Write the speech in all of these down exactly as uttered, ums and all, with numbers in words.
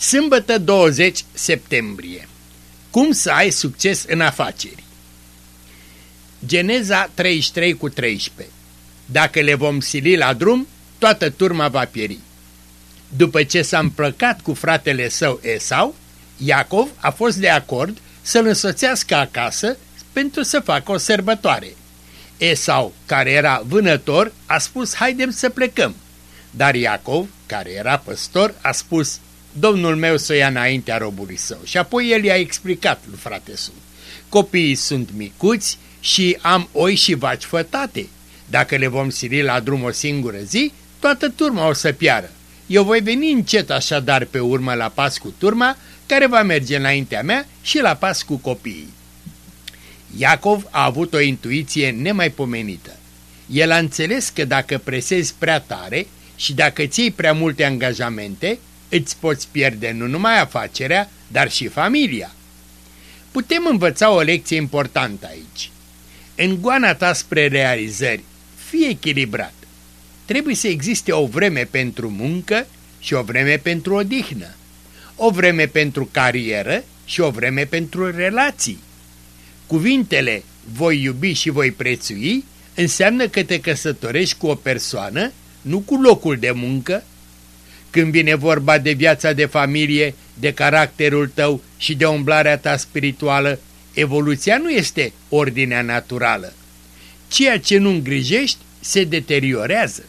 Sâmbătă douăzeci septembrie. Cum să ai succes în afaceri? Geneza treizeci și trei cu treisprezece. Dacă le vom sili la drum, toată turma va pieri. După ce s-a îmbrăcat cu fratele său Esau, Iacov a fost de acord să-l însoțească acasă pentru să facă o sărbătoare. Esau, care era vânător, a spus: haidem să plecăm. Dar Iacov, care era păstor, a spus: Domnul meu să o ia înaintea robului său. Și apoi el i-a explicat lui frate său: copiii sunt micuți și am oi și vaci fătate. Dacă le vom sili la drum o singură zi, toată turma o să piară. Eu voi veni încet așadar pe urmă la pas cu turma, care va merge înaintea mea, și la pas cu copiii. Iacov a avut o intuiție nemaipomenită. El a înțeles că dacă presezi prea tare și dacă ți iei prea multe angajamente, îți poți pierde nu numai afacerea, dar și familia. Putem învăța o lecție importantă aici. În goana ta spre realizări, fii echilibrat. Trebuie să existe o vreme pentru muncă și o vreme pentru odihnă, o vreme pentru carieră și o vreme pentru relații. Cuvintele voi iubi și voi prețui înseamnă că te căsătorești cu o persoană, nu cu locul de muncă. Când vine vorba de viața de familie, de caracterul tău și de umblarea ta spirituală, evoluția nu este ordinea naturală. Ceea ce nu îngrijești se deteriorează.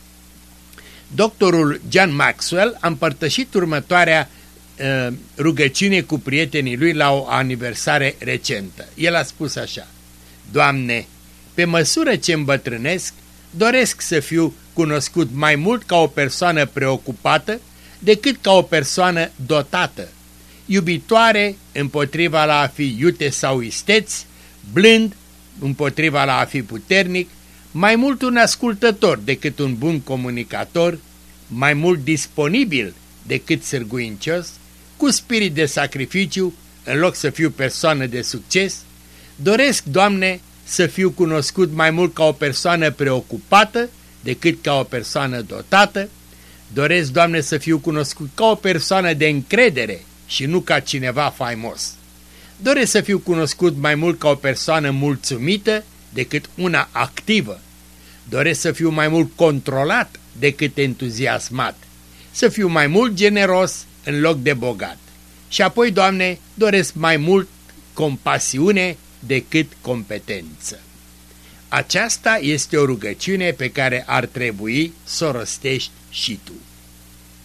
Doctorul John Maxwell a împărtășit următoarea uh, rugăciune cu prietenii lui la o aniversare recentă. El a spus așa: Doamne, pe măsură ce îmbătrânesc, doresc să fiu cunoscut mai mult ca o persoană preocupată decât ca o persoană dotată, iubitoare împotriva la a fi iute sau isteț, blând împotriva la a fi puternic, mai mult un ascultător decât un bun comunicator, mai mult disponibil decât sârguincios, cu spirit de sacrificiu în loc să fiu persoană de succes. Doresc, Doamne, să fiu cunoscut mai mult ca o persoană preocupată decât ca o persoană dotată. Doresc, Doamne, să fiu cunoscut ca o persoană de încredere și nu ca cineva faimos. Doresc să fiu cunoscut mai mult ca o persoană mulțumită decât una activă. Doresc să fiu mai mult controlat decât entuziasmat. Să fiu mai mult generos în loc de bogat. Și apoi, Doamne, doresc mai mult compasiune decât competență. Aceasta este o rugăciune pe care ar trebui să o rostești și tu.